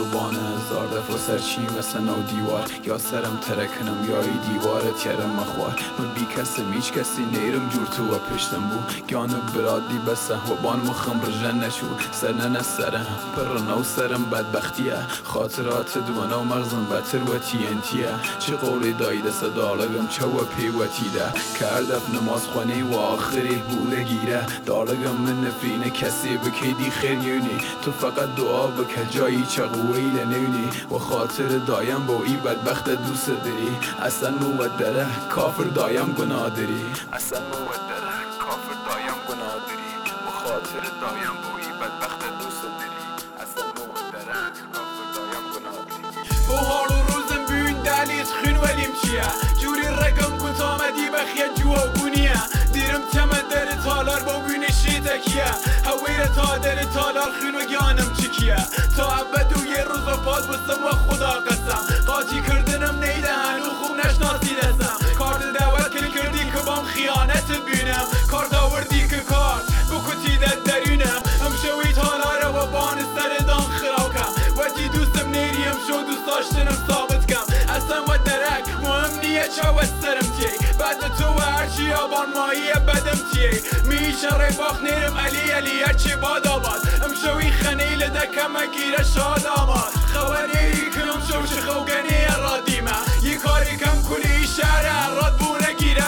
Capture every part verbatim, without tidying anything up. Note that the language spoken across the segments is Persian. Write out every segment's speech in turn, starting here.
زبان هزار دفع سرچی مثل نو دیوار یا سرم ترکنم یا ای دیوارت یرم مخوار من بی کسم هیچ کسی نیرم جور تو و پشتم بو گانه برادی بسه و بان مخم رجن نشو سرنن سرم پر نو سرم بدبختیه خاطرات دوانه و مغزم بتر و تی انتیه چه قولی دایده صدالگم چه و پیوتیده کردف نماز خونه و آخری بوله گیره دارگم من نفرین کسی بکیدی خیریونی تو فقط دعا بکه جایی چه قویل نونی و خاطر دایم با ای بدبخت دوست داری اصلا مودره کافر دایم گناه داری اصلا مودره کافر دایم گناه داری و خاطر دایم با ای بدبخت دوست داری اصلا مودره کافر دایم گناه داری بو حال و روزم بین دلیت خین ولیم چیه جوری رقم کن تا مدی بخیه جوا بونیه دیرم تمه در تالار با بینشی تکیه هویر تا در تالار خین و گانم چکیه تا عبد و یه روز و پاد بستم و خدا قسم قاطی کردنم نیده هنو خوب نشناسی دستم کارت دعوت کل کردی که بام خیانت بینم کارت آوردی که کارت بکتی در درونم هم شوی تالاره و بان سر دان خراکم وقتی دوستم نیریم شو دوست داشتنم ثابت کم اصلا و درک مهم نیه چه و سرم تی بعد تو و هرچی آبان ماهی بدم تی میشه ری باخ نیرم علی علی هرچی باد آباد هم شوی خنیل دکم گیره شاد آماد خوانی کنم شوش خوگنی را دیمه یه کاری کم کلی شهر راد بونه گیره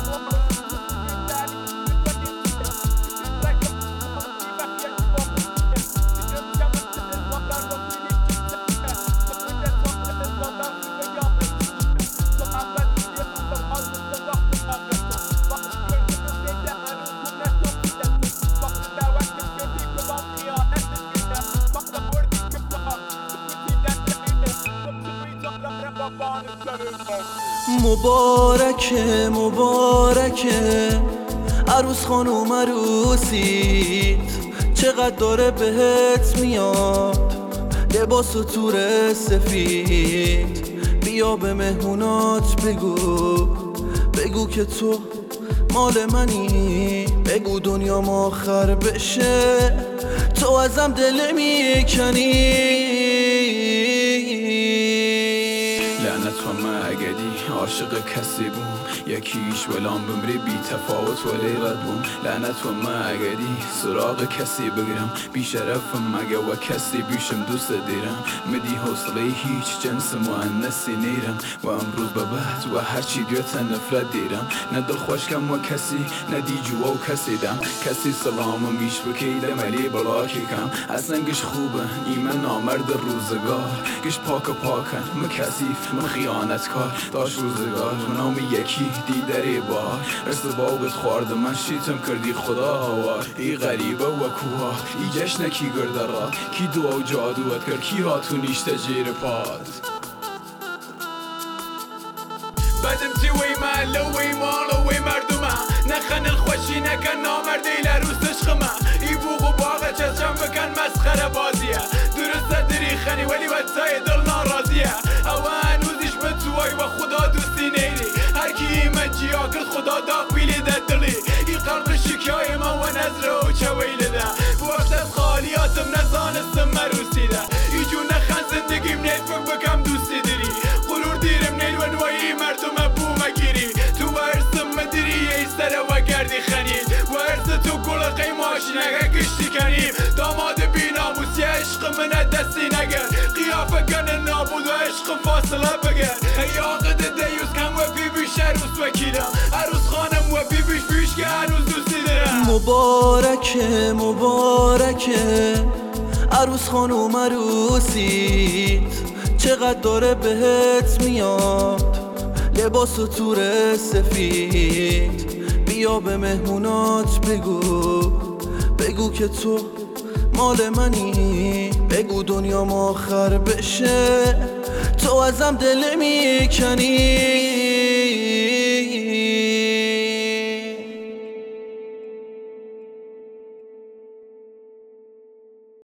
مبارکه مبارکه عروس خانوم عروسیت چقدر داره بهت میاد لباس و تور سفید بیا به مهمونات بگو بگو که تو مال منی بگو دنیا آخر بشه تو ازم دل میکنی لعنت و مگدی عاشق کسی بوم یکیش ولام بمری بی تفاوت ولی رد بوم لعنت و مگدی سراغ کسی بگیرم بی شرفم مگه و کسی بیشم دوست دیرم مدی حوصله هیچ جنس مؤنثی نیرم و امروز به بعد و هرچی دیوت نفرت دیرم نه دل خوشکم و کسی نه دی جوا و کسی دم کسی سلام و میش بکیدم علی بلاکی کم اصلا گش خوبه ایمن نامرد روزگار گش پاک پاکن م کثیف م خیانت کار داشت روزگار منام یکی دیدری بار ارتباقت خورده من شیتم کردی خدا هوار ای غریبه و کوها ای جشن کی گردرا کی دعا و جادوت کرد کی هاتون نیشته جیر پاد بدم تی وی مالا وی مالا وی مردمه نخن الخوشی نکن نامرده لروس عشقمه ای بوغ و باغه چشم بکن مسخره بازیه درسته دری خنی ولی بدتای دل ناراضیه او هنوزش به توای و خدا دوستی نیری هر کی ایمه جیا کرد خدا داغ بیلی ده دلی ای قلب شکای من و نظره و چویله ده وقت از خالیاتم نزانستم مروسی ده ای جو نخن زندگیم نید بکم دوستی داری غرور دیرم نید و نوایی مردم بومه گیری تو ورسم مدری ای سره و گردی خنید ورس تو گل قیماشی نگه گشتی کنیم داماد بی ناموسی عشق من دستی نگر قیافه کنه نابود و عشق فاصله بگر ای آقد دیوز کم و بی بیش عروس وکیلم عروس خانم و بی بیش بیش که هنوز دوستی دارم مبارکه مبارکه عروس خانوم عروسیت چقدر داره بهت میاد لباس و تور سفید بیا به مهمونات بگو بگو که تو مال منی بگو دنیا آخر بشه تو ازم دل میکنی